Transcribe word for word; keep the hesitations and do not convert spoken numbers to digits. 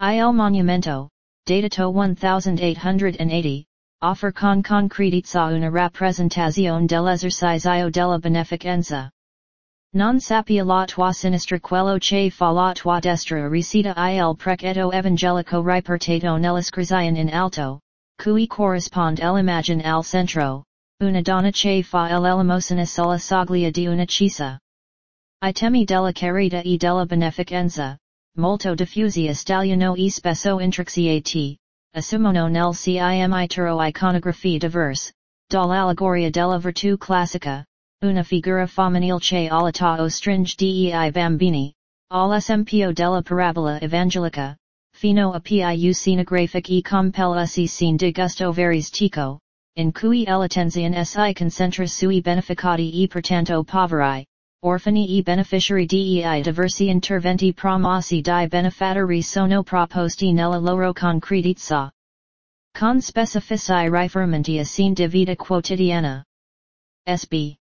Il monumento, datato eighteen eighty, offer con concretizza una rappresentazione dell'esercizio della beneficenza. Non sapia la tua sinistra quello che fa la tua destra recita il precetto evangelico riportato nell'iscrizione in alto, cui corrisponde l'immagine al centro, una donna che fa l'elemosina sulla soglia di una chiesa. I temi della carità e della beneficenza, molto diffusi stagliano e spesso intrixiati, assumono nel cimitero iconografie diverse, dall'allegoria della virtù classica, una figura femminile che all'età o stringe dei bambini, all'esempio della parabola evangelica, fino a più scenografic e compelsi scene di gusto varistico, in cui l'attenzione si concentra sui beneficati e pertanto poveri, orfani e beneficiari dei diversi interventi promossi dai benefattori sono proposti nella loro concretezza. Con specifici riferimenti a scene di vita quotidiana. S B